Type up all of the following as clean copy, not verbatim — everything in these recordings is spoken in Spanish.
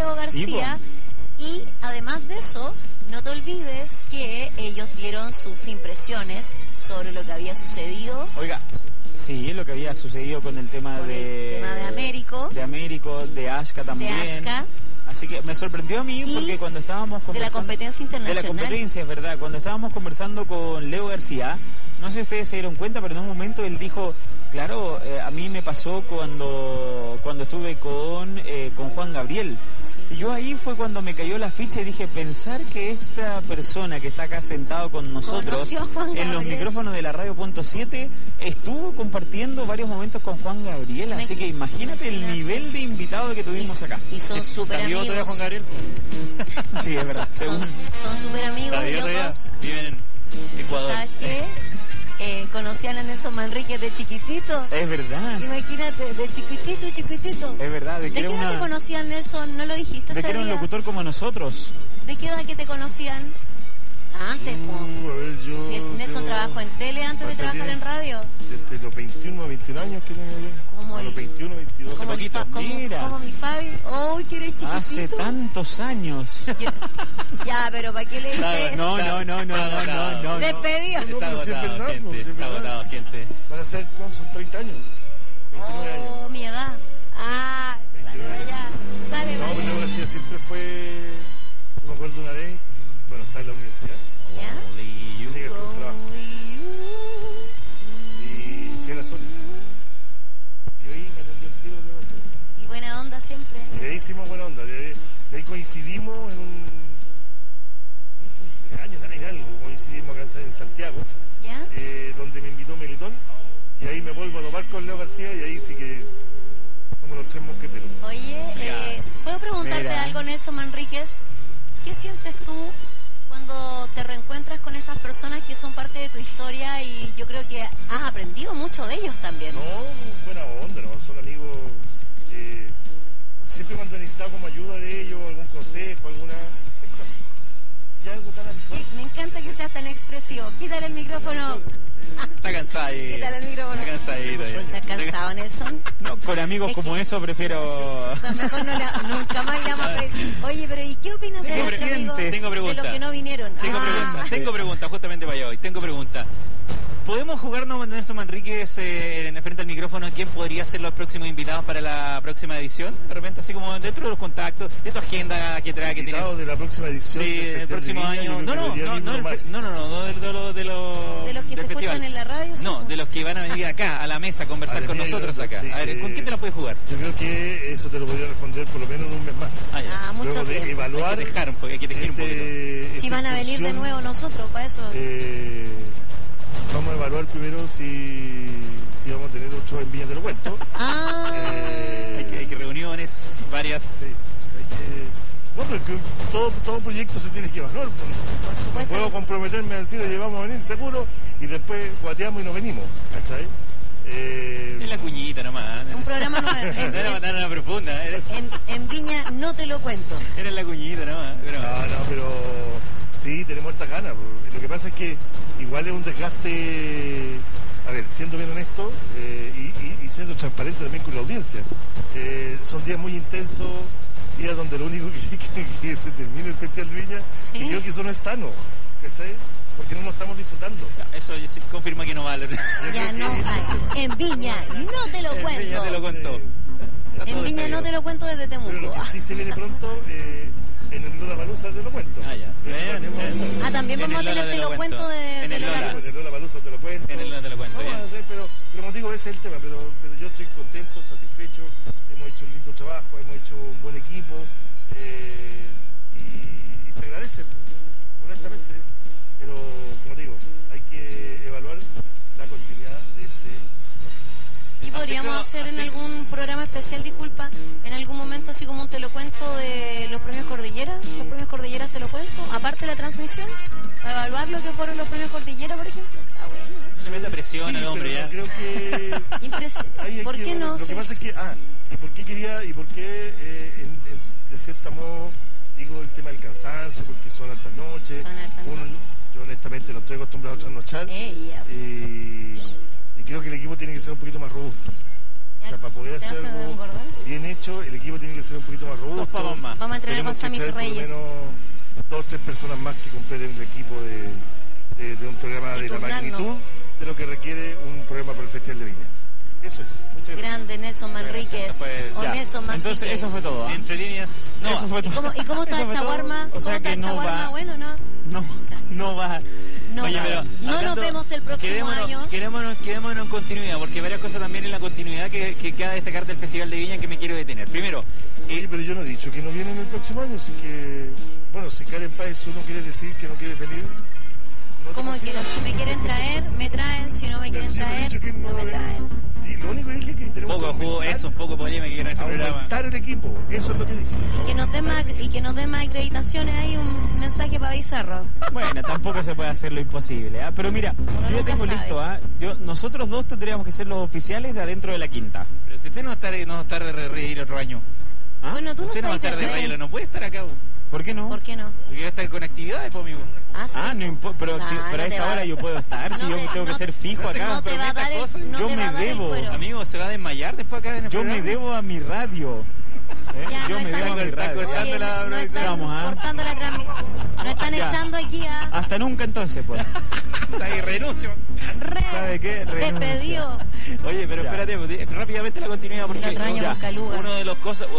Leo García. Sí, y además de eso, no te olvides que ellos dieron sus impresiones sobre lo que había sucedido. Oiga, sí, lo que había sucedido con el tema de Américo. De Américo, de Ashka también. De Ashka. Así que me sorprendió a mí porque cuando estábamos conversando... De la competencia internacional. De la competencia, es verdad. Cuando estábamos conversando con Leo García, no sé si ustedes se dieron cuenta, pero en un momento él dijo, claro, a mí me pasó cuando estuve con Juan Gabriel. Sí. Y yo ahí fue cuando me cayó la ficha y dije, pensar que esta persona que está acá sentado con nosotros en los micrófonos de la Radio.7 estuvo compartiendo varios momentos con Juan Gabriel. Así que imagínate el nivel de invitado que tuvimos acá. Y son súper amigos. ¿Todavía Juan Gabriel? Sí, es verdad. Son súper amigos. Ellos viven en Ecuador. ¿Sabes qué? Conocían a Nelson Manríquez de chiquitito. Es verdad. Imagínate, de chiquitito. Es verdad. ¿De qué edad te conocían, Nelson? ¿No lo dijiste? De que era un locutor como nosotros. ¿De qué edad que te conocían? Antes, Nelson trabajó en tele antes de trabajar en radio. Desde los 21 a 21 años que tenía yo. ¿Cómo? A los 21, 22. Hace poquito. Como mi Fabi. ¡Uy, que eres chiquitito! Hace tantos años. Ya, pero ¿para qué le dices? No. Despedido. Está agotado, gente. Van a ser, son 30 años. 29 años. Mi edad. Ah, ya. Sale, no, pero García siempre fue... Yo me acuerdo una vez, bueno, estaba en la universidad. ¿Ya? Tenía que hacer un trabajo. Y fui a la zona. Y ahí me atendió el tiro de García. Y buena onda siempre. Y ahí hicimos buena onda. De ahí coincidimos en un cumpleaños, en algo. Coincidimos acá en Santiago. ¿Ya? Donde me invitó Melitón. Y ahí me vuelvo a topar con Leo García. Y ahí sí que somos los tres mosqueteros. Oye, ¿puedo preguntarte algo, Nelson Manríquez? ¿Qué sientes tú cuando te reencuentras con estas personas que son parte de tu historia y yo creo que has aprendido mucho de ellos también? No, buena onda, ¿no? Son amigos siempre cuando he necesitado como ayuda de ellos, algún consejo, alguna... Ya algo tan habitual. Me encanta que seas tan expresivo. Quítale el micrófono. Está cansado. Quítale el micrófono. Está cansadito. ¿Estás cansado, Nelson? No, con amigos como eso prefiero... Sí, mejor nunca más le vamos a pedir. Oye, pero ¿y qué opinas de los amigos de los que no vinieron? Tengo pregunta, justamente para hoy. Tengo pregunta. ¿Podemos jugarnos, Nelson Manríquez, frente al micrófono, quién podría ser los próximos invitados para la próxima edición? De repente, así como dentro de los contactos, de tu agenda que tienes. ¿Invitados de la próxima edición? Sí, el próximo año. No, de los que se escuchan en la radio. No, de los que van a venir acá, a la mesa, a conversar con nosotros acá. Sí, a ver, ¿con quién te la puedes jugar? Yo creo que eso te lo podría responder por lo menos en un mes más. Mucho Luego tiempo. De evaluar, hay que elegir un poquito. Si van a venir de nuevo nosotros, para eso... Vamos a evaluar primero si vamos a tener otro en Viña, te lo cuento. Hay que reuniones, varias. Sí, no, pero que todo proyecto se tiene que evaluar. No puedo comprometerme a decir, oye, vamos a venir seguro, y después guateamos y nos venimos, ¿cachai? Es la cuñita nomás. Un programa nuevo. No era nada profunda. En Viña no te lo cuento. Era la cuñita nomás. Pero sí, tenemos esta gana. Lo que pasa es que igual es un desgaste, a ver, siendo bien honesto y siendo transparente también con la audiencia. Son días muy intensos, días donde lo único que se termine el Festival de Viña, ¿sí? Y creo que eso no es sano, ¿cachai? Porque no lo estamos disfrutando. Eso confirma que no vale. Ya no hay. En Viña no te lo cuento. En Viña te lo cuento. En Viña no te lo cuento desde Temuco. Pero lo que sí se viene pronto, en el Lollapalooza te lo cuento. Ya. También vamos a tener te lo cuento de en el Lollapalooza te lo cuento. En el Lola te lo cuento. Pero como digo, ese es el tema. Pero yo estoy contento, satisfecho. Hemos hecho un lindo trabajo, hemos hecho un buen equipo. Y se agradece, honestamente. Pero, como digo, hay que evaluar la continuidad de este... Y podríamos hacer en algún programa especial, disculpa, en algún momento así como un te lo cuento de los premios Cordillera. Los premios Cordillera te lo cuento, aparte de la transmisión, para evaluar lo que fueron los premios Cordillera, por ejemplo. Está bueno. No le meta presión al hombre ya. Creo que... ¿Por qué no? Lo que pasa es que... ¿y por qué quería? ¿Y por qué, de cierto modo, digo el tema del cansancio? Porque son altas noches. Yo honestamente no estoy acostumbrado a trasnochar. Y creo que el equipo tiene que ser un poquito más robusto. O sea, para poder hacer algo bien hecho, el equipo tiene que ser un poquito más robusto. Vamos a a Sammy traer por lo Reyes. menos 2 o 3 personas más que completen el equipo de un programa Y de la turnarnos. magnitud de lo que requiere un programa por el Festival de Viña. Eso es. Muchas gracias. Grande Nelson Manríquez. Eso fue- O Ya. Nelson Mastique. Entonces eso fue todo. ¿ah? Entre líneas, no. Eso fue ¿Y todo. cómo está Eso el fue todo. chaguarma? O sea ¿Cómo está que el no chaguarma? va. Bueno, ¿no? No va. No, Oye, pero no nos hablando- vemos el próximo año. Quedémonos en continuidad, porque hay varias cosas también en la continuidad que queda destacar del Festival de Viña que me quiero detener. Primero, Oye, pero yo no he dicho que no vienen el próximo año, así que... Bueno, si Karen Páez tú no quieres decir que no quieres venir... no te Como consideras. quiero, si me quieren traer, me traen. Si no me quieren Pero si yo no he traer, dicho que no me va a traen. venir. Y lo único que dije es que tenemos poco que jugo, aumentar- eso, un poco polémica en este programa. aumentar el equipo, eso es lo que dije. Y que nos den más acreditaciones ahí, un mensaje para Bizarro. Bueno, tampoco se puede hacer lo imposible. ¿Ah? Pero mira, yo ya nunca tengo sabe. listo. ¿Ah? Nosotros dos tendríamos que ser los oficiales de adentro de la quinta. Pero si usted no va a estar de rey el otro año. ¿Ah? Bueno, tú no Usted no va a estás estar de rey. rey, no puede estar acá. ¿Por qué no? ¿Por qué no? Porque va a estar con actividades, pues, amigo. Ah, sí. Ah, no importa, pero, Ah, pero no a te esta va- hora yo puedo estar, si no yo te- tengo que no- ser fijo no se acá. No te va a dar el, cosas. no Yo te me va a dar el debo. cuero. Amigo, se va a desmayar después acá en el Yo me programa. debo a mi radio. Ya, Yo no me están- debo a mi Está radio. cortando Oye, la no producción. están Vamos, ¿ah? cortando la transmisión. Nos están Ya. echando aquí a Hasta nunca entonces, pues. Ahí renuncio. ¿Sabe qué? Renuncia. despedido. Oye, pero Ya. espérate, rápidamente la continuidad porque El otro año ya, con Caluga. uno de los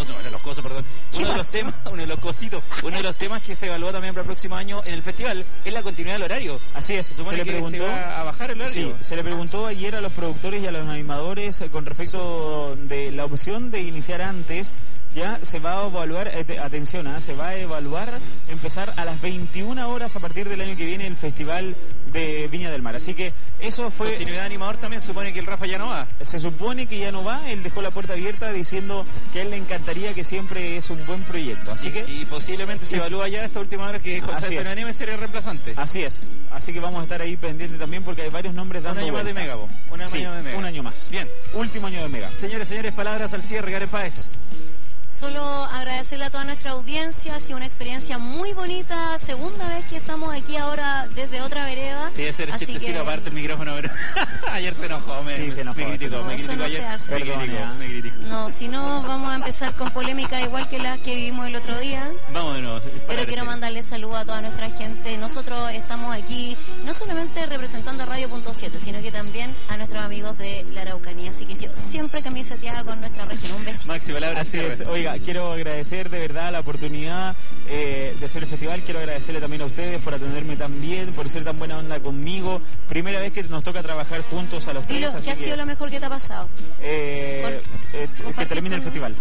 temas que se evaluó también para el próximo año en el festival es la continuidad del horario. Así es, Se supone se le que preguntó. se va a bajar el horario. Sí, se le preguntó ayer a los productores y a los animadores con respecto de la opción de iniciar antes. Ya se va a evaluar, atención, se va a evaluar empezar a las 21 horas a partir del año que viene el Festival de Viña del Mar. Así que eso fue... Continuidad de animador también supone que el Rafa ya no va. Se supone que ya no va, él dejó la puerta abierta diciendo que a él le encantaría, que siempre es un buen proyecto. Así que... Y posiblemente se evalúa ya esta última hora que con Así es. Anime sería el reemplazante. Así es, así que vamos a estar ahí pendientes también porque hay varios nombres Un dando año más de vuelta. Mega, po. Sí, de Mega. un año más. Bien. Último año de Mega. Señores, palabras al cierre, Karen Páez. Solo agradecerle a toda nuestra audiencia, ha sido una experiencia muy bonita, segunda vez que estamos aquí ahora desde otra vereda. Debe ser Así chistecito que- aparte el micrófono, pero ayer se enojó, Sí, se enojó, me criticó, no, me eso criticó no ayer. se hace. Me criticó. No, si no vamos a empezar con polémica igual que las que vivimos el otro día. Vámonos. Pero quiero mandarle saludos a toda nuestra gente. Nosotros estamos aquí no solamente representando a Radio.7, sino que también a nuestros amigos de la Araucanía. Así que yo siempre camiseteada con nuestra región. Un besito. Maxi, palabras Así al es, cierre. oiga, quiero agradecer de verdad la oportunidad de hacer el festival, quiero agradecerle también a ustedes por atenderme tan bien, por ser tan buena onda conmigo, primera vez que nos toca trabajar juntos a los tres, Dilo, así ¿qué ha sido lo mejor que te ha pasado? que termine el festival.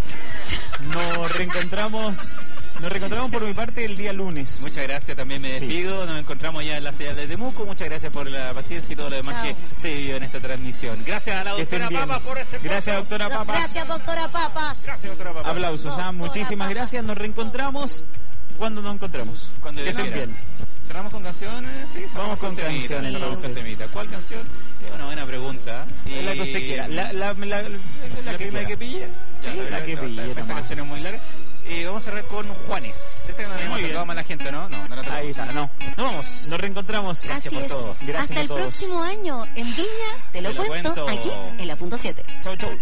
Nos reencontramos por mi parte el día lunes. Muchas gracias, también me Sí. despido. Nos encontramos ya en la señal de Temuco. Muchas gracias por la paciencia y todo lo demás Chao. que se vivió en esta transmisión. Gracias a la Que estén doctora bien. Papas por este Gracias, podcast. doctora Papas. Gracias, doctora Papas. Gracias, doctora Papas. Aplausos, Doctora muchísimas Papas. gracias. Nos reencontramos cuando nos encontremos. Cuando que Dios estén quiera. bien. ¿Cerramos con canciones? Sí, cerramos Vamos con temita, canciones, cerramos con entonces. temita. ¿Cuál canción? Es una buena pregunta. Es la que usted quiera. La que primera que quiera. pille. Sí, la que pille, Esta nomás. canción es muy larga. Vamos a cerrar con Juanes. Esta no la hemos Muy bien. tocado más la gente, ¿no? No la tocamos. Ahí está, no. Nos vamos. Nos reencontramos. Gracias Así por es. todo. Gracias Hasta a el todos. próximo año en Viña, te lo cuento aquí en la punto 7. Chau, chau.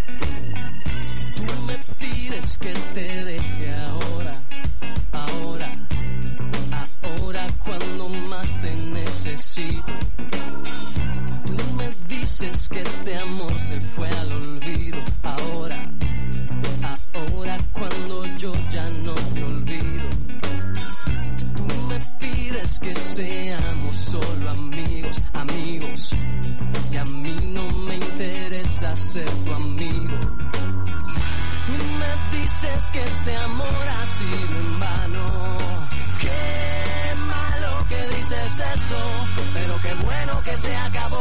Tú me pides que te deje ahora cuando más te necesito. Tú me dices que este amor se fue al olvido ahora cuando yo ya no te olvido. Tú me pides que seamos solo amigos, y a mí no me interesa ser tu amigo. Tú me dices que este amor ha sido en vano. Qué malo que dices eso, pero qué bueno que se acabó.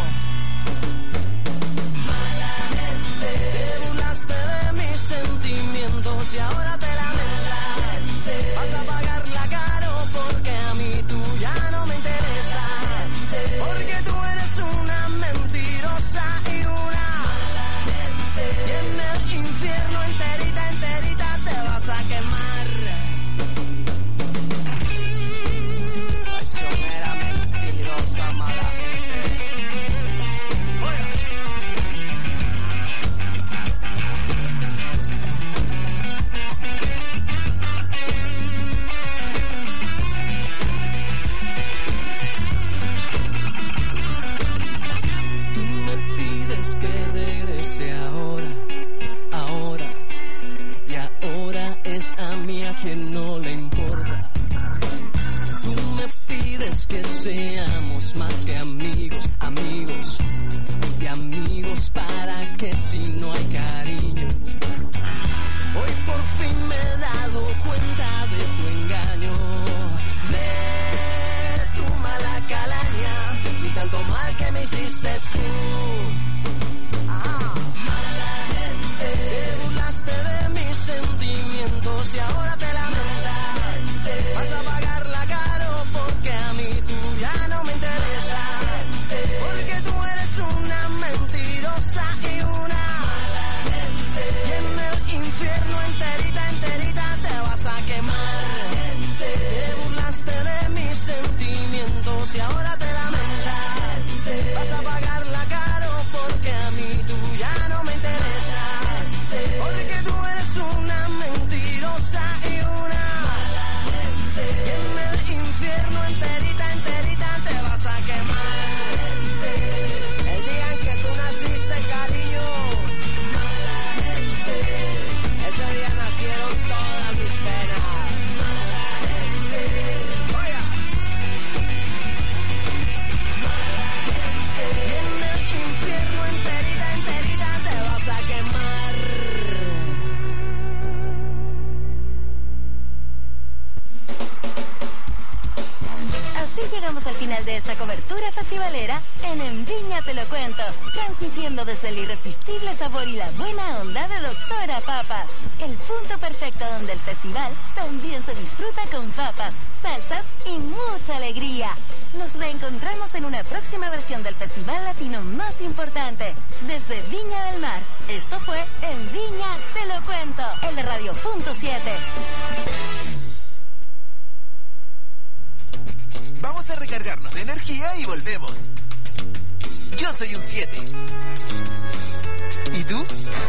Mala gente, te burlaste de mis sentimientos y ahora te lamentas. Vas a pagarla caro porque a mí tú ya no me interesas. Porque tú eres una mentirosa y una mala gente. Y en el infierno enterita te vas a quemar. Traicionera, mentirosa, mala gente. Oiga. quien no le importa. Tú me pides que seamos más que amigos, amigos de amigos, para que si no hay cariño. Hoy por fin me he dado cuenta de tu engaño, de tu mala calaña y tanto mal que me hiciste tú. Mala gente, te burlaste de mis sentimientos y ahora te lamentas. Vas a pagarla caro porque a mí tú ya no me interesa, porque tú eres una mentirosa y una mala gente. Y en el infierno enterita, enterita te vas a quemar. Te burlaste de mis sentimientos y ahora te lamentas. Vas a pagarla caro porque a mí tú ya no me interesa, porque tú eres una mentirosa y una mala gente. Y en el infierno enterita, enterita te vas a quemar. El día en que tú naciste, cariño, mala gente, ese día nacieron todas mis penas. Mala gente, oiga. Mala gente, y en el infierno enterita, enterita te vas a quemar. Así llegamos al final de esta cobertura festivalera en Viña Te Lo Cuento, transmitiendo desde el irresistible sabor y la buena onda de Doctora Papas, el punto perfecto donde el festival también se disfruta con papas, salsas y mucha alegría. Nos reencontramos en una próxima versión del festival latino más importante, desde Viña del Mar. Esto fue En Viña Te Lo Cuento, el de Radio Punto 7. Vamos a recargarnos de energía y volvemos. Yo soy un 7. ¿Y tú?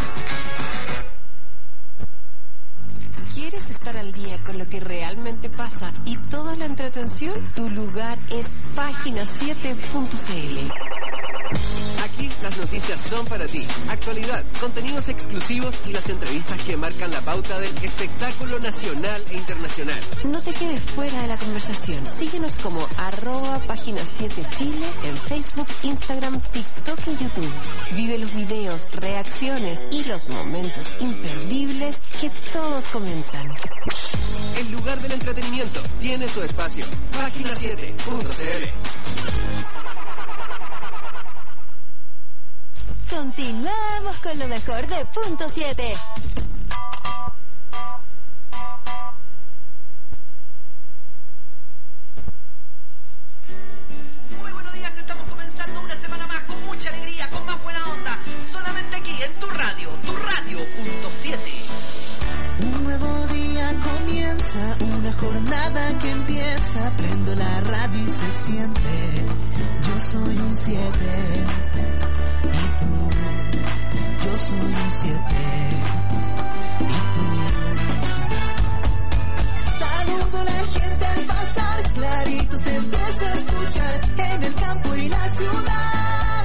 ¿Quieres estar al día con lo que realmente pasa y toda la entretención? Tu lugar es página7.cl. Aquí las noticias son para ti. Actualidad, contenidos exclusivos y las entrevistas que marcan la pauta del espectáculo nacional e internacional. No te quedes fuera de la conversación. Síguenos como @página7chile en Facebook, Instagram, TikTok y YouTube. Vive los videos, reacciones y los momentos imperdibles que todos comentan. El lugar del entretenimiento tiene su espacio. Página7.cl. Continuamos con lo mejor de Punto 7. Muy buenos días, estamos comenzando una semana más con mucha alegría, con más buena onda, solamente aquí en tu radio Punto 7. Un nuevo día comienza, una jornada que empieza, prendo la radio y se siente, yo soy un 7. Y tú, yo soy un 7. Y tú. Saludo a la gente al pasar, clarito se empieza a escuchar en el campo y la ciudad.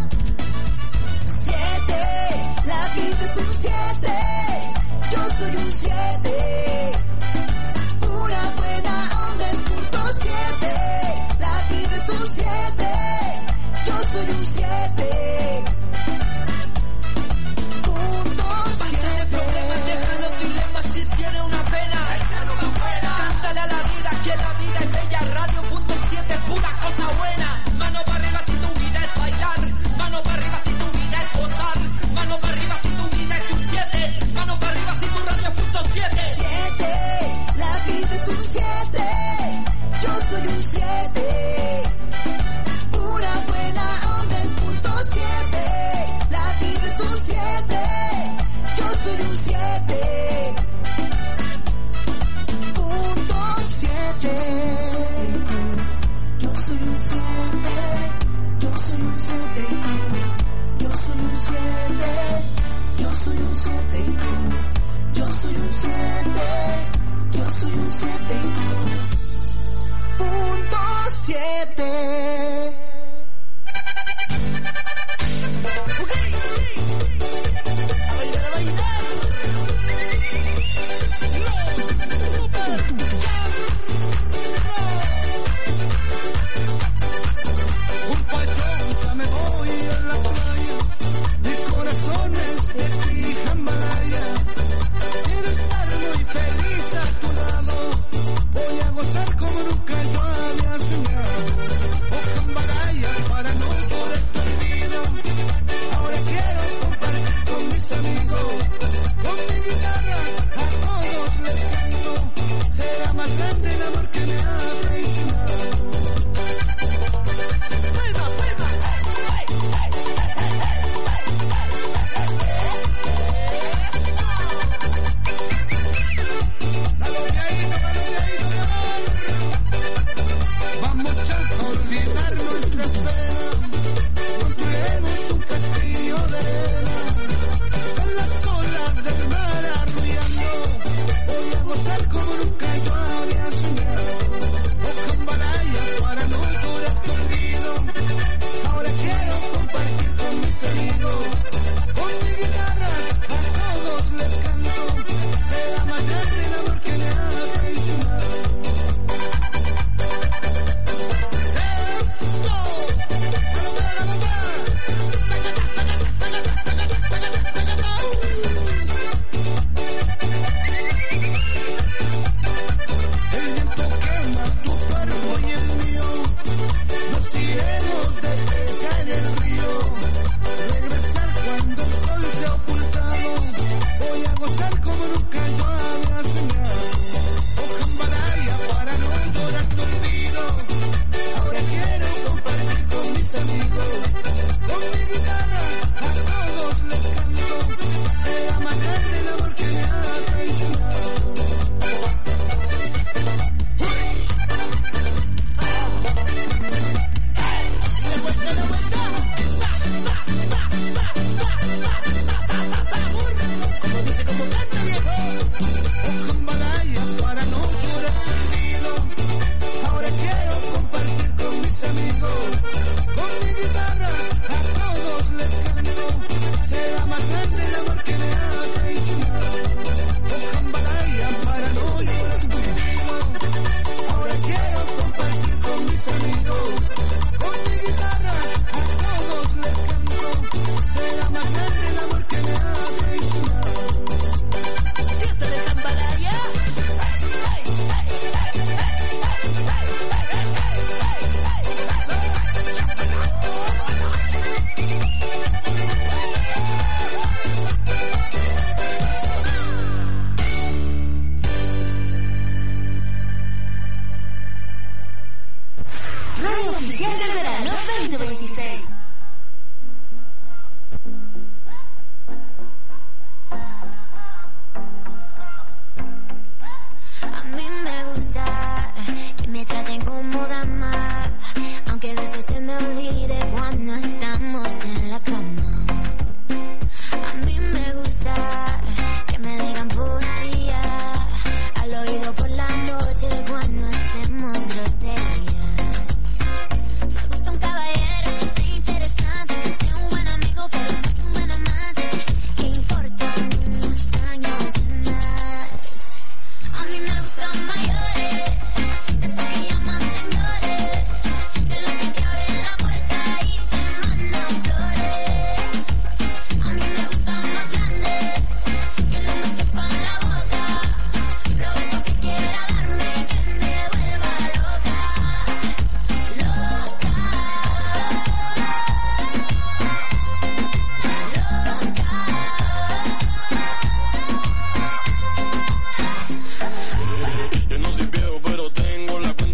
7, la vida es un 7. Yo soy un 7. Una buena onda es punto 7. La vida es un 7. Yo soy un 7. Punto 7. Problemas, deja los dilemas si tiene una pena. Échalo para afuera. Cántale a la vida que la vida es bella. Radio Punto 7, pura cosa buena. Mano para arriba si tu vida es bailar. Mano para arriba si tu vida es gozar. Mano para arriba si tu vida es un 7. Mano para arriba si tu radio es Punto 7. 7, la vida es un 7. Yo soy un 7. Una buena onda es punto 7. La vida es un 7. Yo soy un 7. Punto 7. Yo soy un 7. Yo soy un 7 y tú. Yo soy un 7. Yo soy un 7 y tú. Yo soy un 7. Yo soy un 7 y tú. Punto 7. A bailar, a bailar. Un pachonca me voy a la playa, mi corazón es de ti, jambalaya. Quiero estar muy feliz a tu lado, voy a gozar como nunca yo había soñado. Oh, jambalaya, para no llorar tu olvido, ahora quiero compartir con mis amigos. Con mi guitarra a todos les canto, será más grande el amor que me ha traicionado. Vamos a olvidar nuestras penas, construiremos un castillo de arena, con las olas del mar arrullando, voy a gozar como nunca yo había soñado. Oh, jambalaya, para no llorar tu olvido, ahora quiero compartir con mis amigos. Con mi guitarra a todos les canto, será más grande el amor que me ha traicionado. El viento quema tu cuerpo y el mío, nos iremos de pesca en el río, regresar cuando el sol se ha ocultado, voy a gozar como nunca yo había soñado. Oh, jambalaya, para no llorar tu olvido, ahora quiero compartir con mis amigos. Con mi guitarra a todos les canto, será más grande el amor que me ha traicionado. Como dice, como canta, viejo. Oh, jambalaya, para no llorar tu olvido, ahora quiero compartir con mis amigos. Con mi guitarra a todos les canto, será más grande el amor que me ha traicionado. Oh, jambalaya, para no llorar tu olvido, ahora quiero compartir con mis amigos. Con mi guitarra a todos les canto, será más grande el amor que me ha traicionado. Fiesta de jambalaya. Radio Oficial del Verano 2026. A mí me gusta que me traten como dama, aunque a veces se me olvide cuando estamos en la cama. A mí me gusta que me digan poesía al oído por la noche cuando hacemos groserías. Me gusta un caballero que sea interesante, que sea un buen amigo, pero no sea un buen amante, que importan unos años de más. A mí me gustan mayores, de esos que llaman señores, de los que te abren la puerta y te mandan flores. A mí me gustan más grandes, que no me quepan la boca, los besos que quiera darme, que me vuelva loca, loca, Yo no soy viejo, pero tengo la cuenta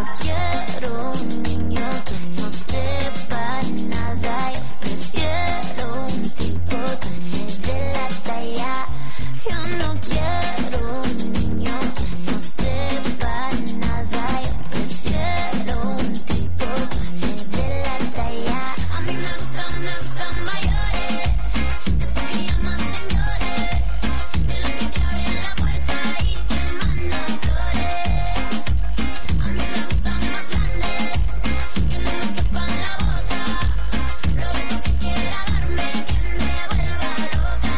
quiero un niño que no sepa nada. Yo prefiero un tipo que me dé la talla. Yo no quiero un niño que no sepa nada. Yo prefiero un tipo que me dé la talla. A mí me gustan mayores, de esos que llaman señores, de los que te abren la puerta y te mandan flores. A mí me gustan más grandes, que no me quepan la boca, los besos que quiera darme, que me vuelva loca.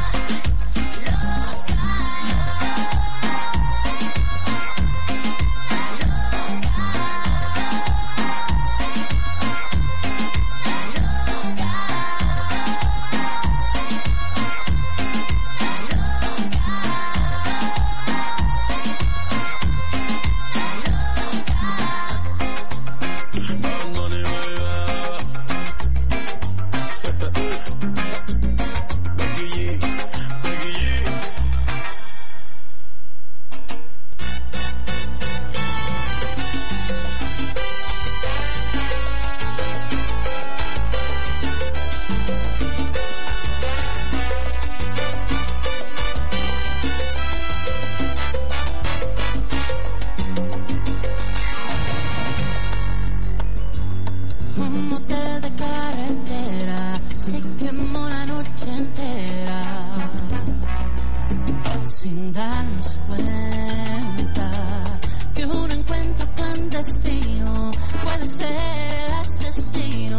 Un motel de carretera se quemó la noche entera sin darnos cuenta que un encuentro clandestino puede ser el asesino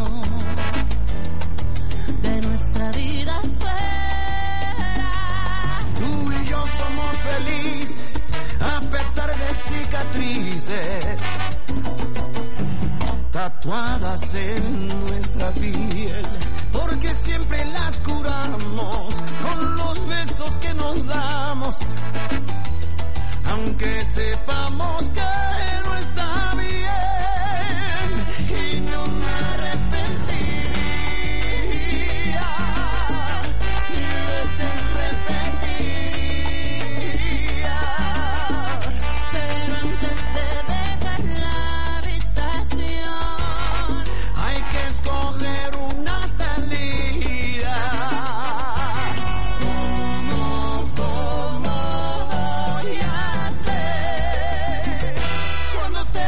de nuestra vida fuera. Tú y yo somos felices a pesar de cicatrices tatuadas en nuestra piel, porque siempre las curamos con los besos que nos damos, aunque sepamos que no está bien. Y no me arrepentiría, mil veces repetiría, pero antes de dejar la habitación hay que escoger una salida. ¿Cómo voy a hacer cuando te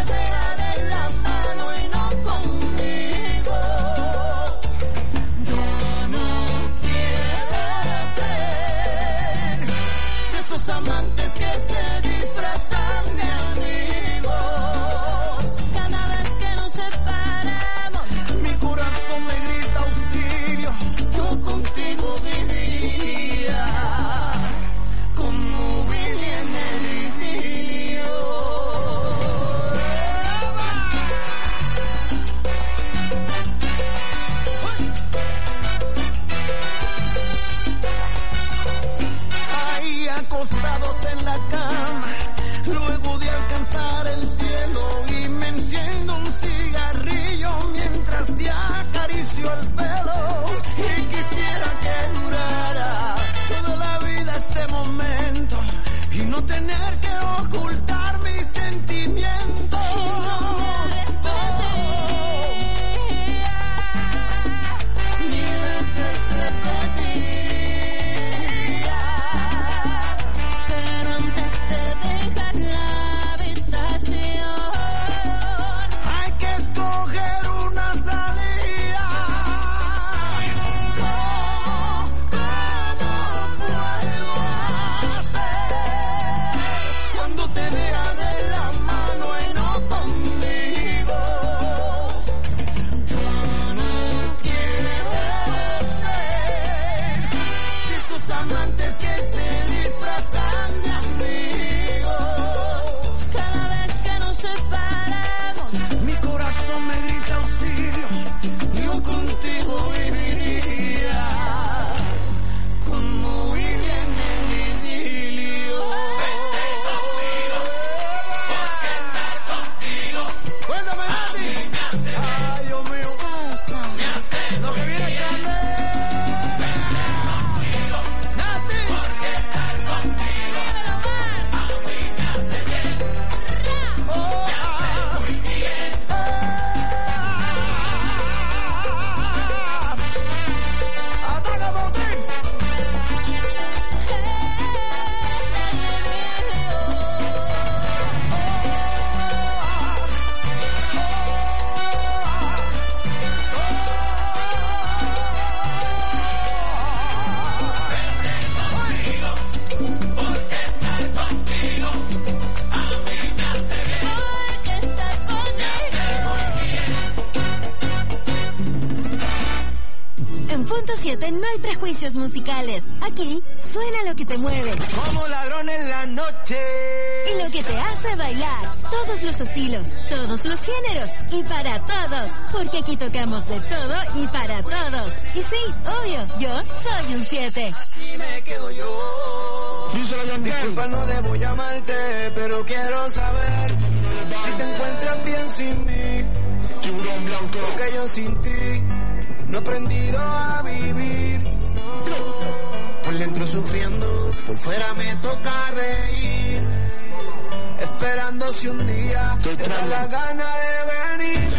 107 no hay prejuicios musicales. Aquí suena lo que te mueve. Como ladrón en la noche. Y lo que te hace bailar. Todos los estilos, todos los géneros y para todos. Porque aquí tocamos de todo y para todos. Y sí, obvio, yo soy un 7. Aquí me quedo yo. Disculpa, no debo llamarte, pero quiero saber si te encuentras bien sin mí. Porque yo sin ti no he aprendido a vivir. Por dentro sufriendo, por fuera me toca reír. Esperando si un día te da la gana de venir.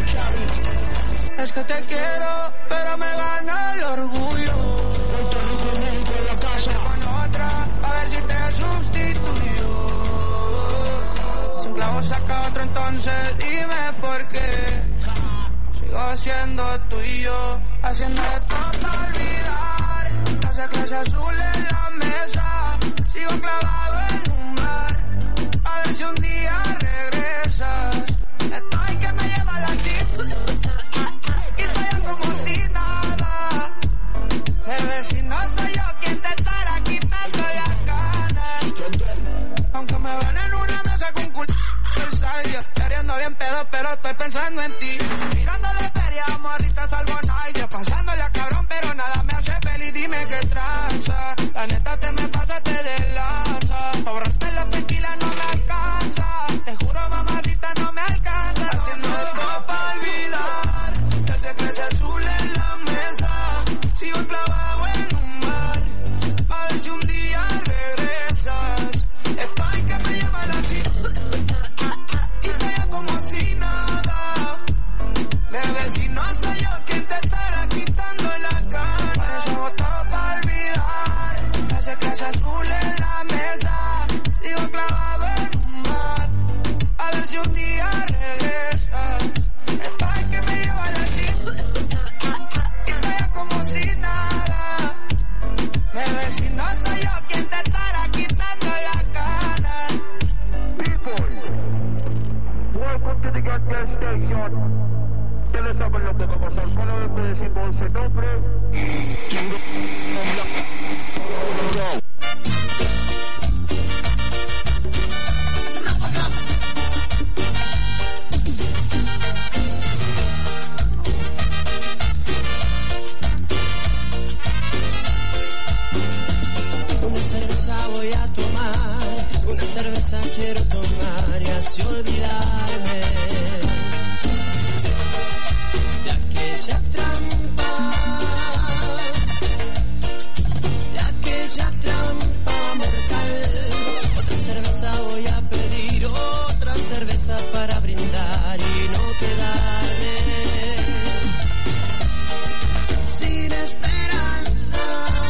Es que te quiero, pero me gana el orgullo. Con otra, a ver si te sustituyo. Si un clavo saca otro, entonces dime por qué. Sigo siendo tú y yo, haciendo esto para olvidar. Las clases azules en la mesa, sigo clavado en un mar. A ver si un día regresas. Estoy que me lleva la chica y estoy como si nada. Bebé, si no soy yo quien te estará quitando las ganas. Aunque me ven en una mesa con culo queriendo bien pedo, pero estoy pensando en ti. Mirándole feria, morritas, algo nice. Pasándole a cabrón, pero nada me hace feliz. Dime qué tranza. La neta te me pasaste de lanza. Pa' borrarte la tequila no me alcanza. Te juro, mamacita, no me alcanza. Haciendo esto pa' olvidar. Que se crece azul en la mesa. Sigo clavado en un mar. A ver si un día regresas. Estoy que me lleva la chica como si nada. Bebé, si no soy yo quien te estará quitando la cara. Por eso voto para olvidar. Ese clase azul en la mesa. Sigo clavado en un mar. A ver si un día regresas. Estoy que me lleva la chica y estoy como si nada. Bebé, si no soy yo quien te estará quitando la cara. Welcome to the gas station. Ustedes saben lo que va a pasar. Cada vez que decimos ese nombre, go. Una cerveza voy a tomar, una cerveza quiero tomar y así olvidarme de aquella trampa, de aquella trampa mortal. Otra cerveza voy a pedir, otra cerveza para brindar y no quedarme sin esperanza.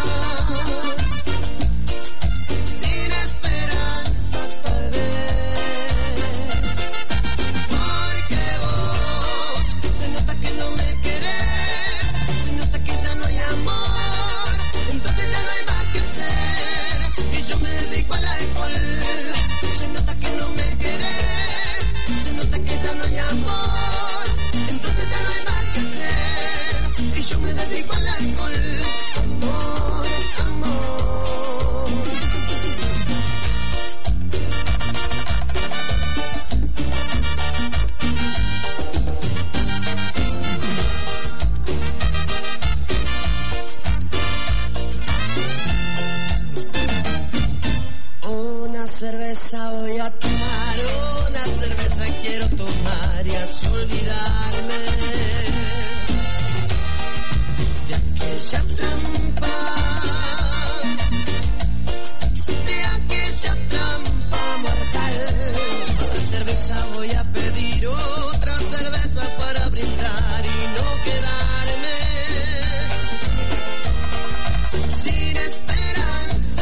Cerveza voy a tomar, una cerveza quiero tomar y así olvidarme de aquella trampa, de aquella trampa mortal. Otra cerveza voy a pedir, otra cerveza para brindar y no quedarme sin esperanza.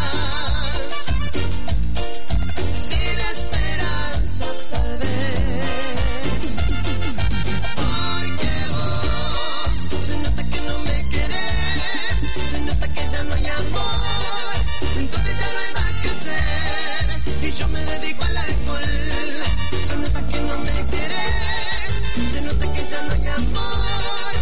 Tal vez, porque vos se nota que no me querés, se nota que ya no hay amor, entonces ya no hay más que hacer y yo me dedico al alcohol. Se nota que no me querés, se nota que ya no hay amor,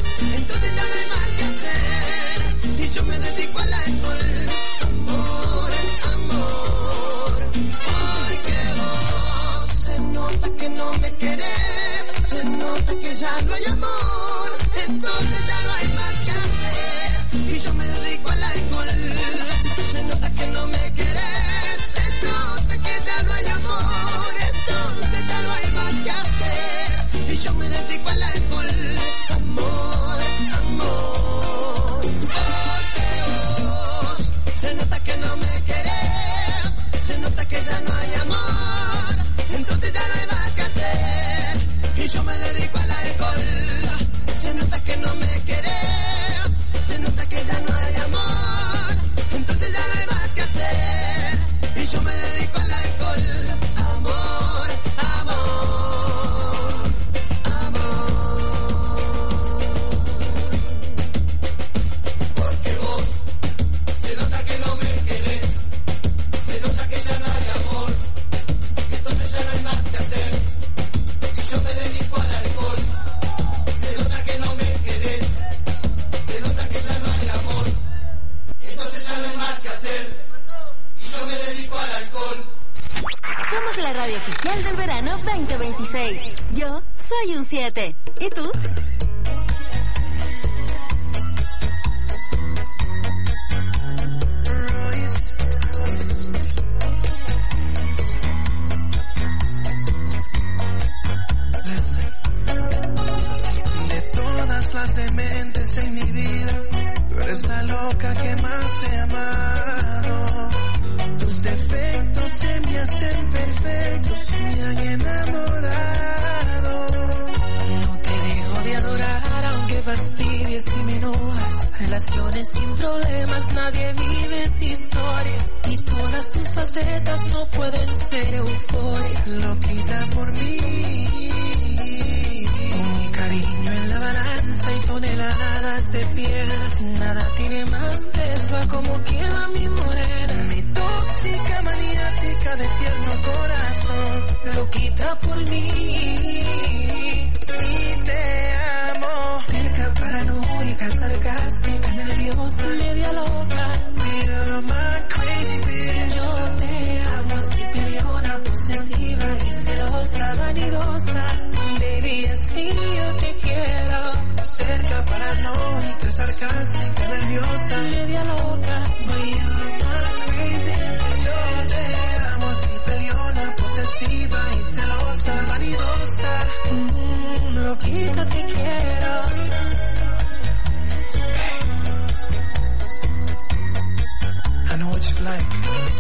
quieres. Se nota que ya no hay amor, entonces ya no hay más que hacer. Y yo me dedico al alcohol. Se nota que no me quieres. Se nota que ya no hay amor, entonces ya no hay más que hacer. Y yo me dedico al alcohol. Amor, amor. Oh Dios, se nota que no me quieres. Se nota que ya no hay amor, entonces ya no hay más que hacer. Y yo me dedico al alcohol. Se nota que no me quieres. Se nota que ya no hay amor, entonces ya no hay más que hacer. Y yo me dedico al alcohol. Amor, amor, amor. Porque vos se nota que no me querés. Se nota que ya no hay amor, entonces ya no hay más que hacer. Y yo me dedico al alcohol. Se nota que no me querés. Se nota que ya no hay amor, entonces ya no hay más que hacer. Y yo me dedico al alcohol. Somos la radio oficial del verano 2026. Yo soy un 7. ¿Y tú? De todas las dementes en mi vida, tú eres la loca que más he amado. Tus defectos se me hacen perfectos, me han enamorado. No te dejo de adorar aunque fastidies y me enojas. Relaciones sin problemas, nadie vive esa historia. Y todas tus facetas no pueden ser euforia. Loquita por mí, con mi cariño en la balanza y toneladas de piedras. Nada tiene más peso a como queda mi morena. Mi tóxica maniática de tierno corazón. Loquita por mí y te amo. Terca, paranoica, sarcástica, nerviosa, media loca. You're my crazy bitch. Yo te amo así peleona, posesiva y celosa, vanidosa. Baby, así yo te quiero. Cerca, paranoica, sarcástica, nerviosa, media loca. You're my crazy bitch. Yo te amo así peleona, posesiva y celosa, vanidosa. Loquita te quiero. I know what you like.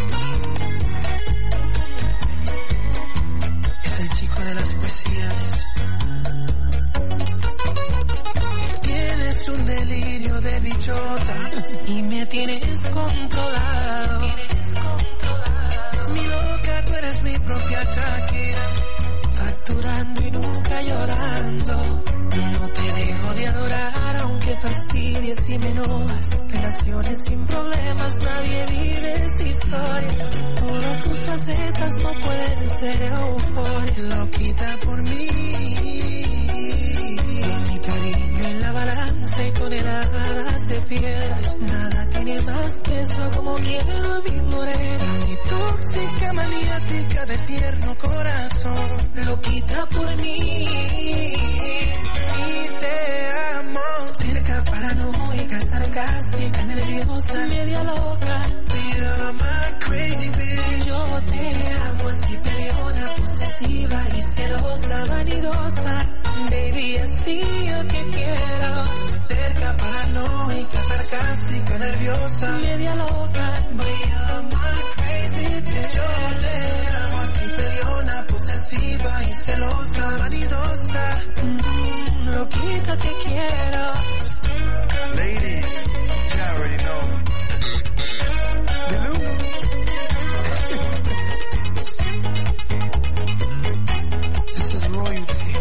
Es el chico de las poesías. Tienes un delirio de bichota y me tienes controlado. Mi loca, tú eres mi propia Shakira, facturando y nunca llorando. No te dejo de adorar aunque fastidies y me enojas. Relaciones sin problemas, nadie vive esa historia. Todas tus facetas no pueden ser euforia. Loquita por mí, mi cariño en la balanza y toneladas de piedras. Nada tiene más peso como quiero a mi morena. Mi tóxica maniática de tierno corazón. Loquita por mí y te amo. Terca, paranoica, sarcástica, nerviosa, media loca. You're my crazy bitch. Yo te amo así peleona, posesiva y celosa, vanidosa. Baby, así yo te quiero. Terca, paranoica, sarcástica, nerviosa, media loca. You're my crazy bitch. Yo te amo así peleona, posesiva y celosa, vanidosa. Loquita te quiero. Ladies, you already know. This is royalty.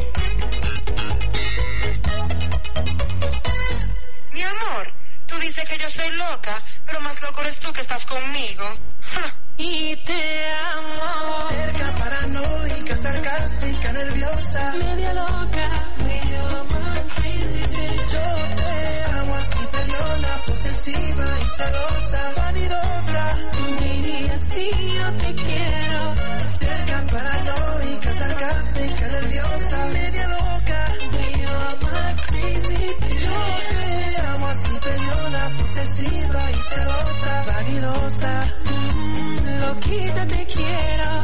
Mi amor, tú dices que yo soy loca, pero más loco eres tú que estás conmigo. ¡Ja! Y te amo. Cerca, paranoica, sarcástica, nerviosa, media loca. You're my crazy bitch. Yo te amo así peleona, posesiva y celosa, vanidosa. Baby, así yo te quiero. Cerca, paranoica, sarcástica. baby, que nerviosa, media loca. We are my crazy bitch. Yo te amo así, peleona, posesiva y celosa, vanidosa. Loquita te quiero.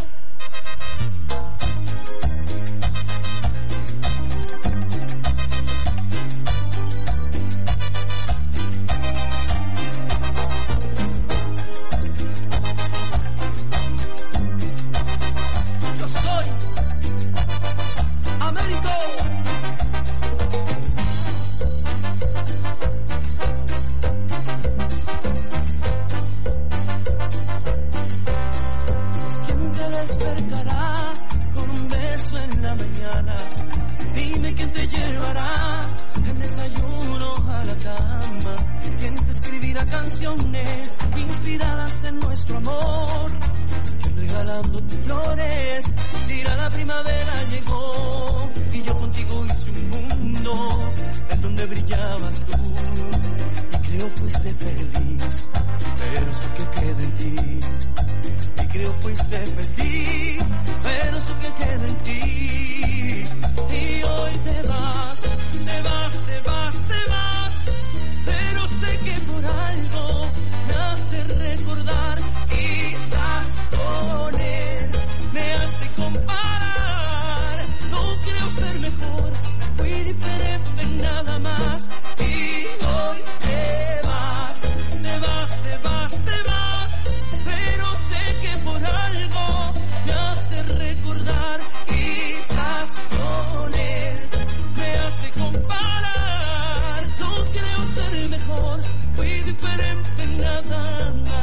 Canciones inspiradas en nuestro amor, regalándote flores, dirá la primavera llegó, y yo contigo hice un mundo en donde brillabas tú, y creo fuiste feliz, pero eso que queda en ti, y creo fuiste feliz, pero eso que queda en ti, y hoy te vas, te vas, te vas, te vas, pero sé que por algo me hace recordar, quizás con él me hace comparar, no creo ser mejor, fui diferente nada más, y hoy te vas, te vas, te vas, te vas, pero sé que por algo me hace recordar, quizás con él me hace comparar, no creo ser mejor, fui diferente nada más.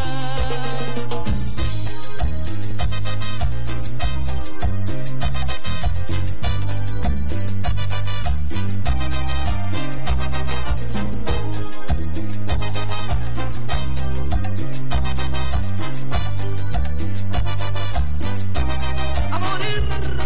A morir.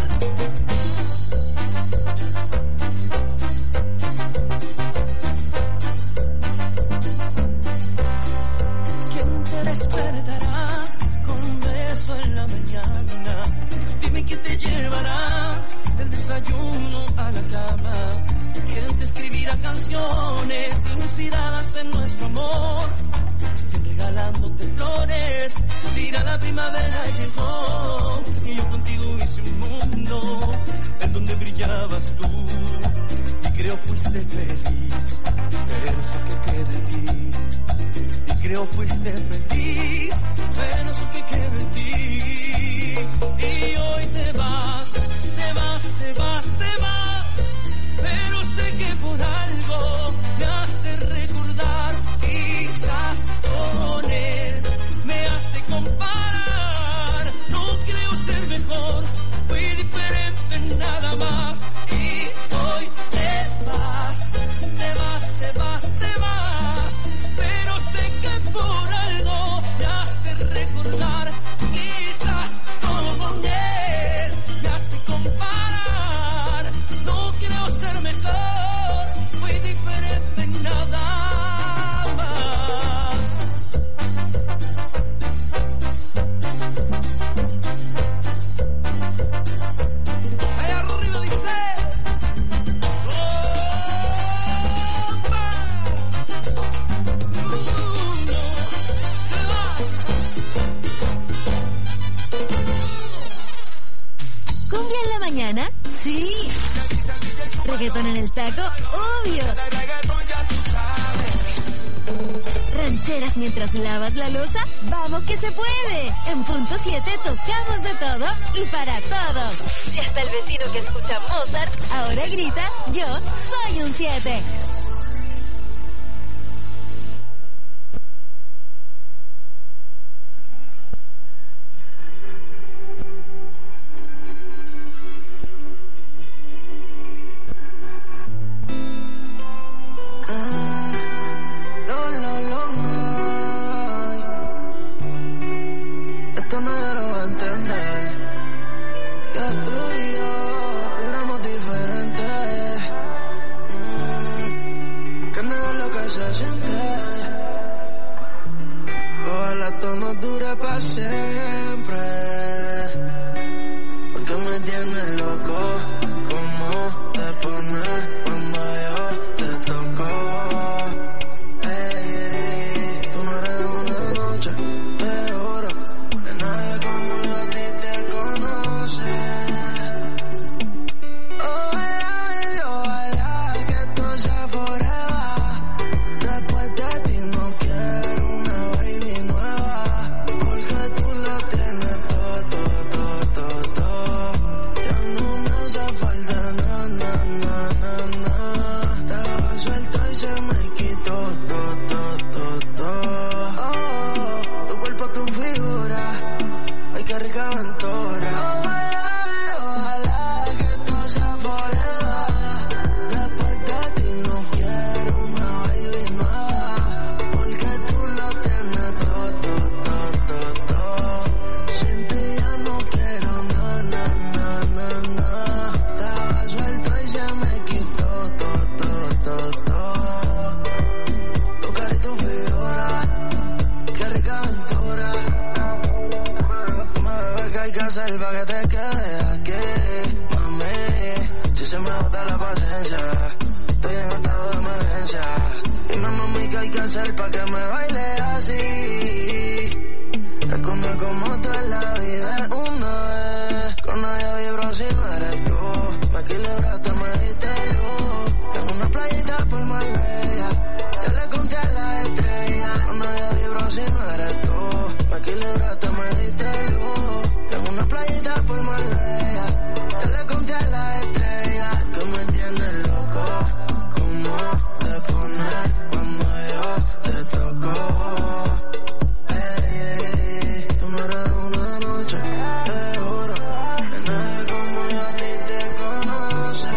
¿Quién te despertará con un beso en la mañana? Dime quién te llevará del desayuno a la cama. ¿Quién te escribirá canciones inspiradas en nuestro amor? ¿Quién regalándote flores dirá la primavera llegó? Y yo contigo hice un mundo en donde brillabas tú, y creo fuiste feliz, pero eso que queda en ti, y creo fuiste feliz, pero eso que queda en ti, y hoy te vas, te vas, te vas, te vas, pero sé que por algo me hace recordar, quizás con él me hace comparar, no creo ser mejor, fui diferente nada más, y hoy te vas, te vas, te vas, te vas, pero sé que por algo me hace recordar, quizás con él me hace comparar, no quiero ser mejor, fui diferente nada más. Ahí arriba dice ¿Cumbia en la mañana? Sí. ¿Reggaetón en el taco? Obvio. ¿Rancheras mientras lavas la loza? ¡Vamos que se puede! En punto 7 tocamos de todo y para todos. Y hasta el vecino que escucha Mozart ahora grita, yo soy un 7. Esto no lo va a entender, que tú y yo éramos diferentes. se me bota la paciencia. Estoy en estado de emergencia. Dime, mami, ¿qué hay que hacer pa' que me baile así? Esconde como tú en la vida es una vez. Con nadie vibro si no eres tú. Me equilibraste, me diste luz. En una playita por Marbella, ya le conté a la estrella. Con nadie vibro si no eres tú. Me equilibraste, me diste luz. En una playita por Marbella, ya le conté a la estrella. Que me tienes loco, como te pones cuando yo te toco. Tú no eres una noche, te juro, que nadie como yo a ti te conoce.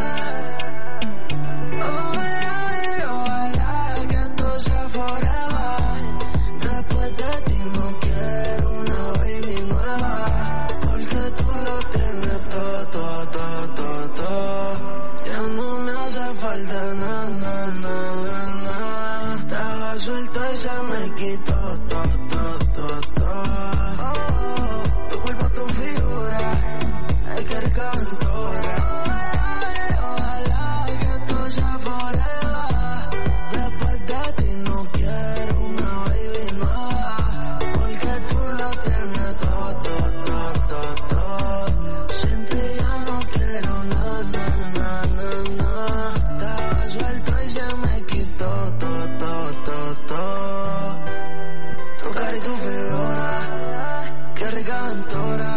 Ojalá que esto sea forever. Después de ti no quiero una baby nueva, porque tú lo tienes todo. Ya no me hace falta nada. Estaba suelto y se me quitó todo. Tu cuerpo, tu figura, ay, qué rica aventura. Ojalá que esto sea forever. Después de ti no quiero una baby nueva, porque tú lo tienes todo. Sin ti ya no quiero nada. Estaba suelto y se me quitó todo. Tu cara y tu figura, qué rica aventura.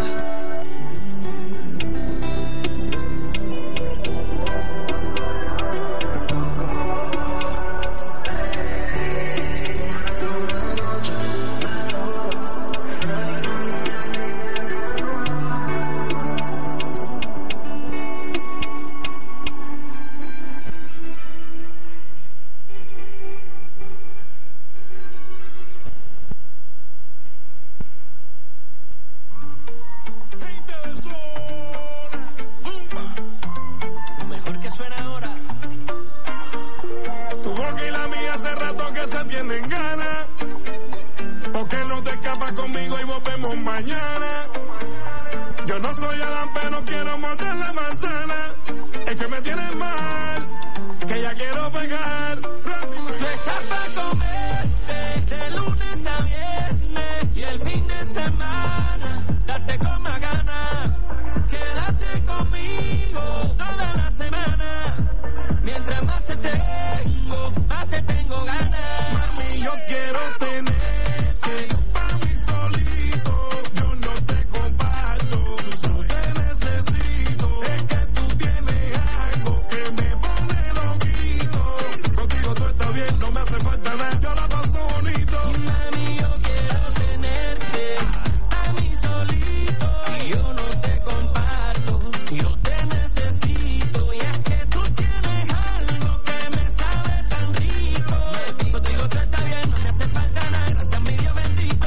Lo mejor que suena ahora. Tu boca y la mía hace rato que se tienen ganas. Porque no te escapas conmigo y volvemos mañana. Yo no soy Adán, pero quiero morder la manzana. Es que me tienes mal, que ya quiero pegar. Tú estás para comerte de lunes a viernes y el fin de semana darte con más ganas. Quédate conmigo toda la semana. Mientras más te tengo ganas. Mami, yo quiero tenerte pa' mí solito. Yo no te comparto, no te necesito. Es que tú tienes algo que me pone loquito. Contigo todo está bien, no me hace falta nada. Yo la paso bonito. Mami, yo quiero tenerte a mí solito. Y yo no te comparto, yo te necesito. Y es que tú tienes algo que me sabe tan rico. Contigo todo está bien, no me hace falta nada. Gracias a mi Dios bendito.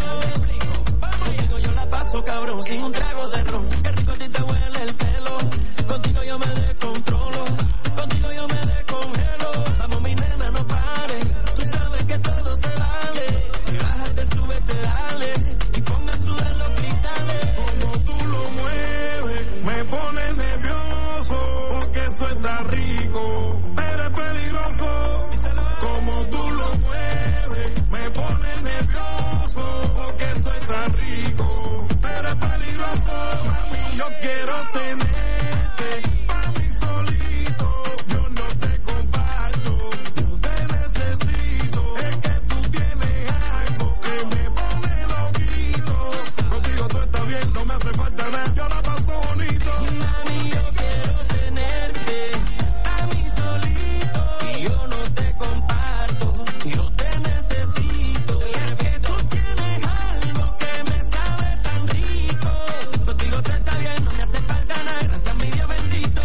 Contigo yo la paso cabrón, sin un trago de ron. Qué rico a ti te huele el pelo. Contigo yo me descontrolo. Contigo yo me descongelo. Vamos mi nena, no pares. Tú sabes que todo se vale. Y bájate, súbete, dale. Y ponga a sudar los cristales. Como tú lo mueves, me pone nervioso. Porque eso está rico, pero es peligroso. Como tú lo mueves, me pone nervioso. Porque eso está rico, pero es peligroso. Mami, yo quiero tenerte pa' mí solito. Yo no te comparto, yo te necesito. Es que tú tienes algo que me pone loquito. Contigo todo está bien, no me hace falta nada. Yo la paso bonito. Mami, yo quiero tenerte a mí solito. Y yo no te comparto, yo te necesito. Y es que tú tienes algo que me sabe tan rico. Contigo todo está bien, no me hace falta nada. Gracias a mi Dios bendito.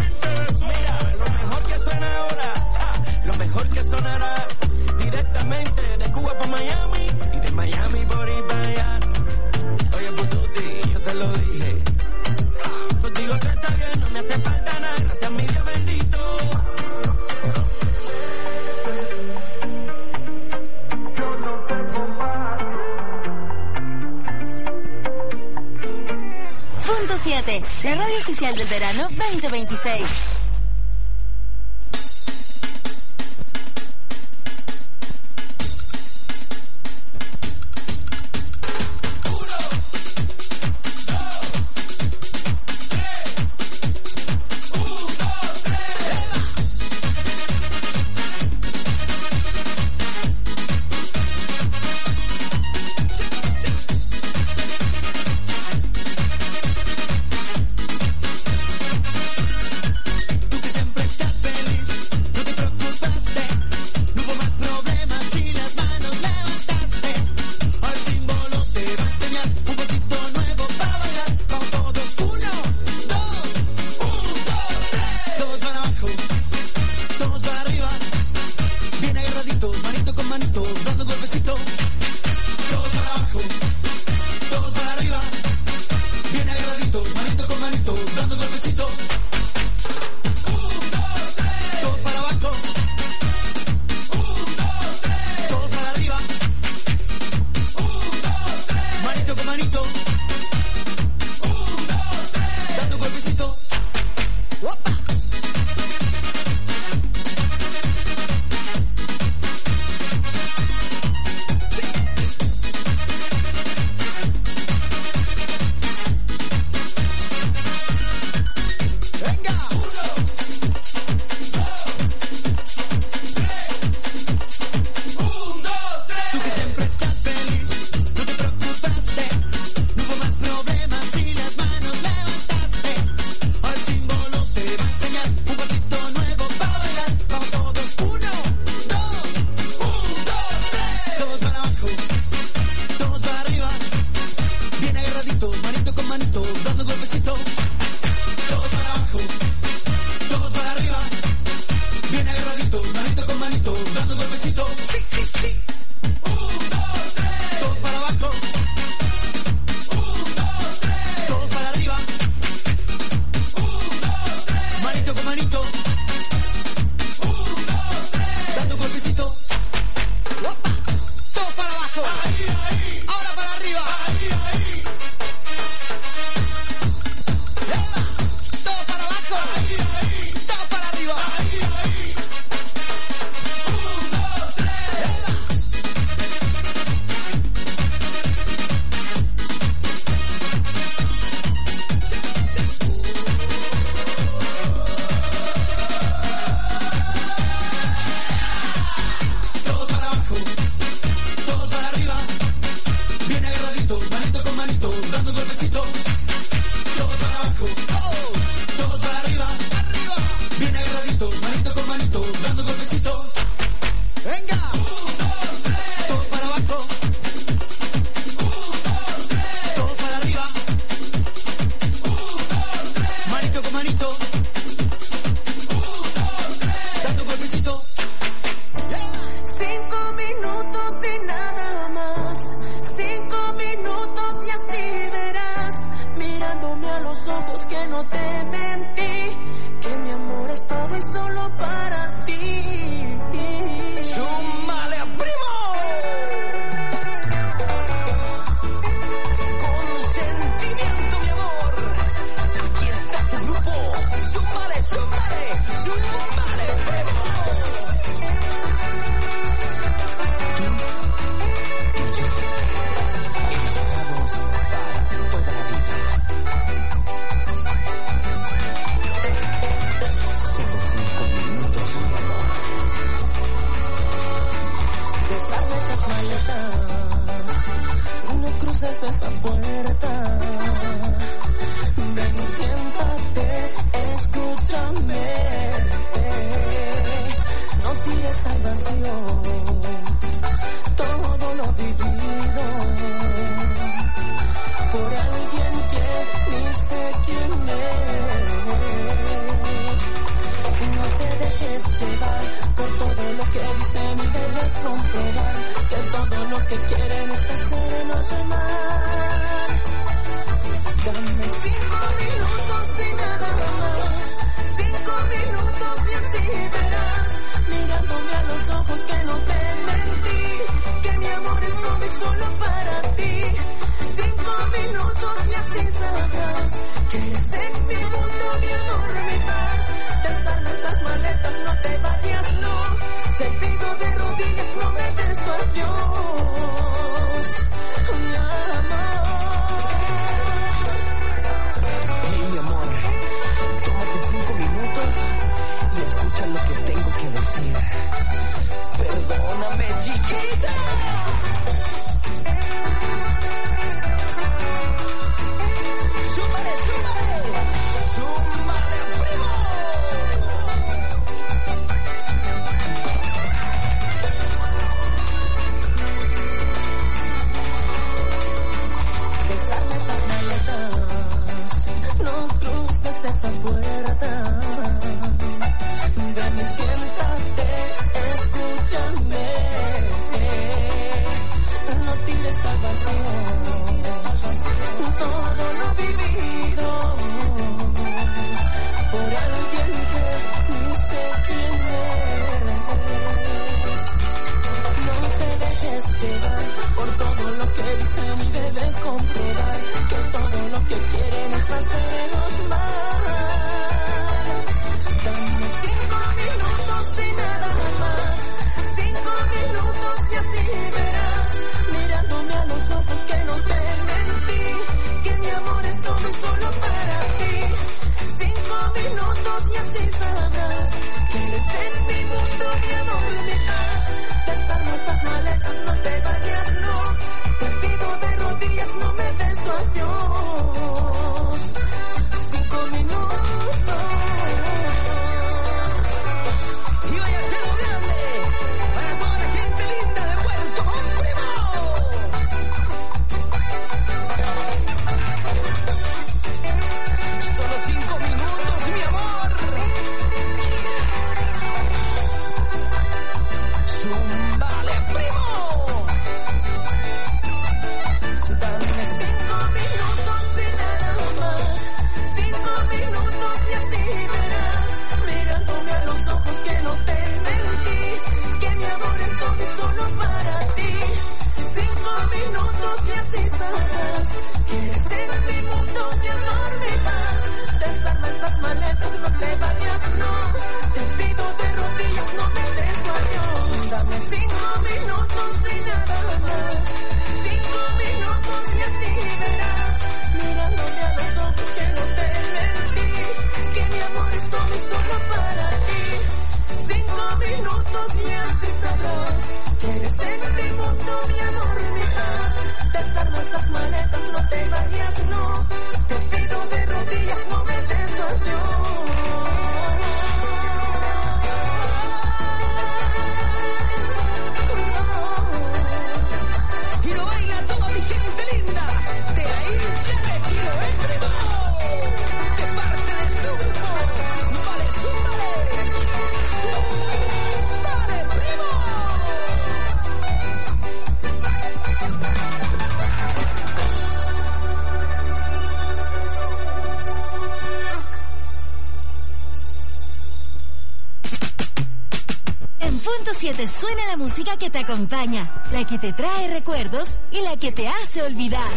Mira, lo mejor que suena ahora, lo mejor que sonará directamente de Cuba para Miami y de Miami por ir para allá. Oye, Pututi, yo te lo dije. Contigo todo está bien, no me hace falta nada. Gracias a mi Dios bendito. Punto 7, la radio oficial del verano 2026. manito. 1, 2, 3. Dando un golpecito. ¡Opa! Todo para abajo. Ahí, ahí. Ahora para arriba. Ahí, ahí. ¡Eva! Todo para abajo. Ahí, ahí. Todo para arriba. Ahí, ahí. 1, 2, 3. ¡Eva! Todo para abajo, todo para arriba, bien agarradito, manito con manito, dando un golpecito. Todo para abajo, todo para arriba, arriba, bien agarradito, manito con manito, dando un golpecito. Venga, 1, 2, 3, todo para abajo, 1, 2, 3, todo para arriba, 1, 2, 3, manito con manito, 1, 2, 3, dando un golpecito. 5 minutos y nada más. 5 minutos y así verás, mirándome a los ojos que no te mentí, que mi amor es todo y solo para ti. ¡Súmale, primo! Con sentimiento, mi amor. Aquí está tu grupo. ¡Súmale, súmale! ¡Súmale, primo! Desarma esas maletas, no cruces esa puerta. Ven y siéntate, escúchame. No tires al vacío todo lo vivido por alguien que ni sé quién es. No te dejes llevar por todo lo que dicen y debes comprobar que todo lo que quieren es hacernos mal. Dame 5 minutos y nada más, 5 minutos y así verás, mirándome a los ojos que no te mentí, que mi amor es todo y solo para ti. 5 minutos y así sabrás que eres en mi mundo, mi amor, mi paz. Desarma esas maletas, no te vayas, no. Te pido de rodillas, no me des tu adiós, mi amor. Hey, mi amor, tómate 5 minutos y escucha lo que tengo que decir. Perdóname, chiquita. ¡Súmale, súmale! ¡Súmale, primo! Desarma esas maletas, no cruces esa puerta. Ven y siéntate, escúchame. No tires al vacío todo lo vivido por alguien que ni sé quién es. No te dejes llevar por todo lo que dicen y debes comprobar que todo lo que quieren es hacernos mal. Dame 5 minutos y nada más, 5 minutos y así verás, mirándome a los ojos que no te mentí, que mi amor es todo y solo para ti. 5 minutos y así sabrás que eres en mi mundo, mi amor, mi paz. Desarma esas maletas, no te vayas, no. Te pido de rodillas, no me des tu adiós. 5 minutos. Y vaya a ser lo grande para toda la gente linda de Puerto Montt, Solo 5 minutos, mi amor. Zúmbale, primo. minutos y así sabrás que eres en mi mundo, mi amor, mi paz. Desarma estas maletas, no te vayas, no. Te pido de rodillas, no me des tu adiós. Dame 5 minutos y nada más. 5 minutos y así verás, mirándome a los ojos que no te mentí, que mi amor es todo y solo para ti. 5 minutos y así sabrás que eres en mi mundo, mi amor, mi paz. Desarma esas maletas, no te vayas, no. Te pido de rodillas, no me des tu adiós. Punto 7 suena la música que te acompaña, la que te trae recuerdos y la que te hace olvidar.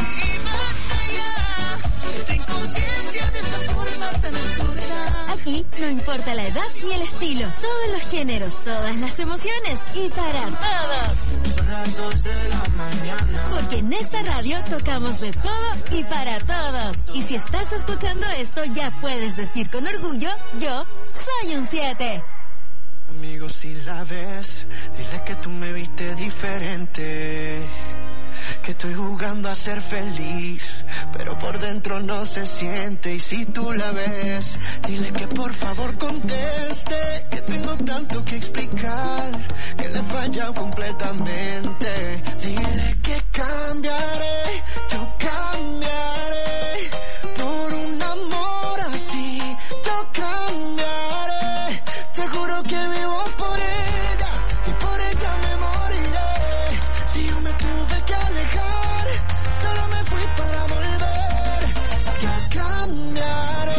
Aquí no importa la edad ni el estilo, todos los géneros, todas las emociones y para todos. Porque en esta radio tocamos de todo y para todos. Y si estás escuchando esto, ya puedes decir con orgullo, yo soy un 7. Amigo, si la ves, dile que tú me viste diferente, que estoy jugando a ser feliz, pero por dentro no se siente. Y si tú la ves, dile que por favor conteste, que tengo tanto que explicar, que le he fallado completamente. Dile que cambiaré, yo cambiaré, por un amor así, yo cambiaré. Te juro que vivo por ella y por ella me moriré. Si yo me tuve que alejar, solo me fui para volver. Ya cambiaré.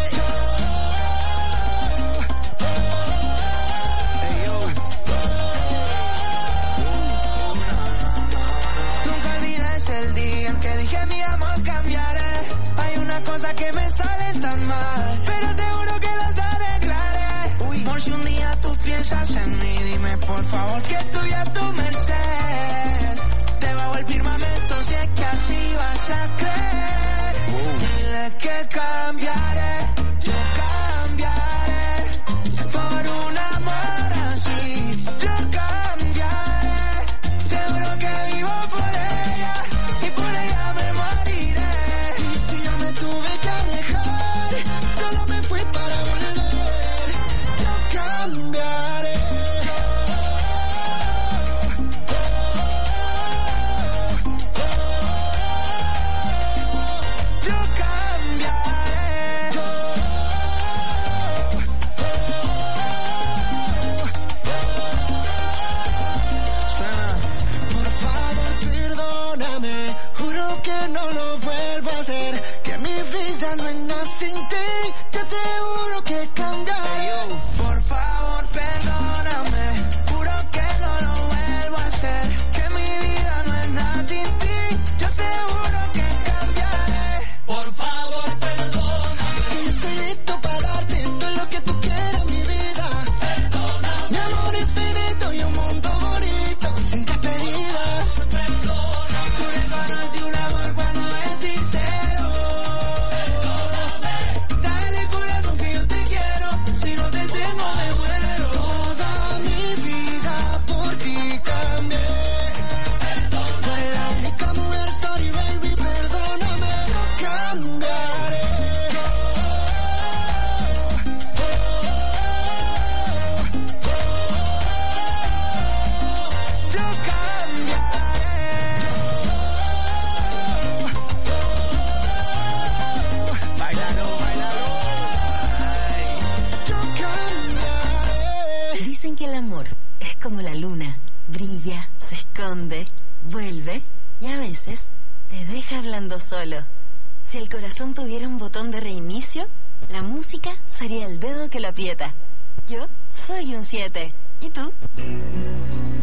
Nunca olvides el día en que dije mi amor cambiaré. Hay una cosa que me sale tan mal, pero te juro que las arreglaré. Por si un día tú piensas en mí, dime por favor que estoy a tu merced. Te bajo el firmamento, sé que así vas a creer. Dile que cambiaré, yo cambiaré, por un amor así, yo cambiaré. Te juro que vivo por ella y por ella me moriré. Y si yo me tuve que alejar, solo me fui para volver. Yo cambiaré. Yo cambiaré. Suena. Por favor, perdóname, juro que no lo vuelvo a hacer, que mi vida no es nada sin ti. Yo te juro que cambiaré. Por favor, perdóname, juro que no lo vuelvo a hacer, que mi vida no es nada sin ti. Yo te juro que cambiaré. Por favor, perdóname, que yo estoy listo para darte todo lo que tú quieras, mi vida. Perdóname, mi amor infinito y un mundo bonito sin despedida. Perdóname, juro que conocí un amor cuando es sincero. Perdóname, dale corazón que yo te quiero, si no te tengo me muero. Toda mi vida por ti cambié. Perdóname, tú eres la única mujer, sorry baby, perdóname. Yo cambiaré. Yo cambiaré. Bailalo, bailalo. Ay. Yo cambiaré. Dicen que el amor es como la luna, brilla, se esconde, vuelve y a veces te deja hablando solo. Si el corazón tuviera un botón de reinicio, la música sería el dedo que lo aprieta. Yo soy un 7. ¿Y tú?